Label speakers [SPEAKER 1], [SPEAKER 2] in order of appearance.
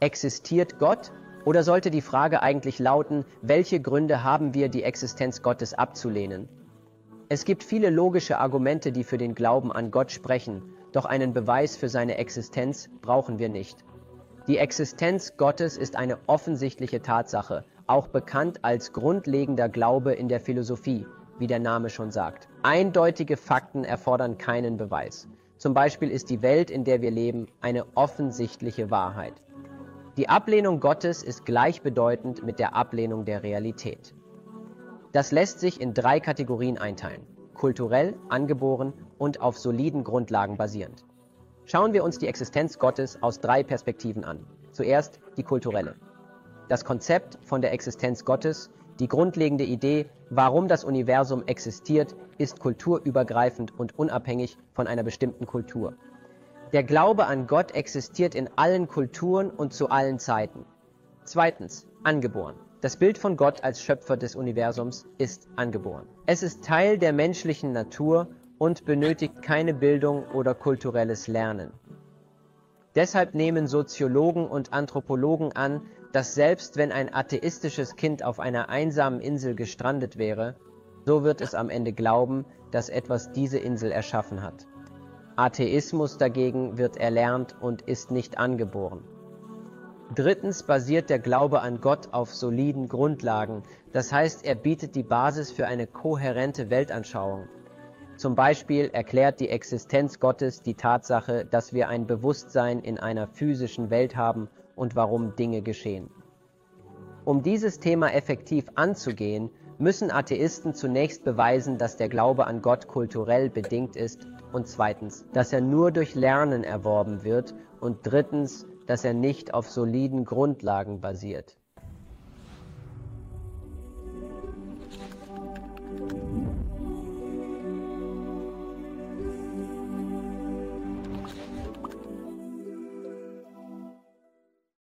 [SPEAKER 1] Existiert Gott? Oder sollte die Frage eigentlich lauten, welche Gründe haben wir, die Existenz Gottes abzulehnen? Es gibt viele logische Argumente, die für den Glauben an Gott sprechen, doch einen Beweis für seine Existenz brauchen wir nicht. Die Existenz Gottes ist eine offensichtliche Tatsache, auch bekannt als grundlegender Glaube in der Philosophie, wie der Name schon sagt. Eindeutige Fakten erfordern keinen Beweis. Zum Beispiel ist die Welt, in der wir leben, eine offensichtliche Wahrheit. Die Ablehnung Gottes ist gleichbedeutend mit der Ablehnung der Realität. Das lässt sich in 3 Kategorien einteilen: kulturell, angeboren und auf soliden Grundlagen basierend. Schauen wir uns die Existenz Gottes aus 3 Perspektiven an. Zuerst die kulturelle. Das Konzept von der Existenz Gottes, die grundlegende Idee, warum das Universum existiert, ist kulturübergreifend und unabhängig von einer bestimmten Kultur. Der Glaube an Gott existiert in allen Kulturen und zu allen Zeiten. Zweitens, angeboren. Das Bild von Gott als Schöpfer des Universums ist angeboren. Es ist Teil der menschlichen Natur und benötigt keine Bildung oder kulturelles Lernen. Deshalb nehmen Soziologen und Anthropologen an, dass selbst wenn ein atheistisches Kind auf einer einsamen Insel gestrandet wäre, so wird es am Ende glauben, dass etwas diese Insel erschaffen hat. Atheismus dagegen wird erlernt und ist nicht angeboren. Drittens basiert der Glaube an Gott auf soliden Grundlagen, das heißt, er bietet die Basis für eine kohärente Weltanschauung. Zum Beispiel erklärt die Existenz Gottes die Tatsache, dass wir ein Bewusstsein in einer physischen Welt haben und warum Dinge geschehen. Um dieses Thema effektiv anzugehen, müssen Atheisten zunächst beweisen, dass der Glaube an Gott kulturell bedingt ist und zweitens, dass er nur durch Lernen erworben wird und drittens, dass er nicht auf soliden Grundlagen basiert.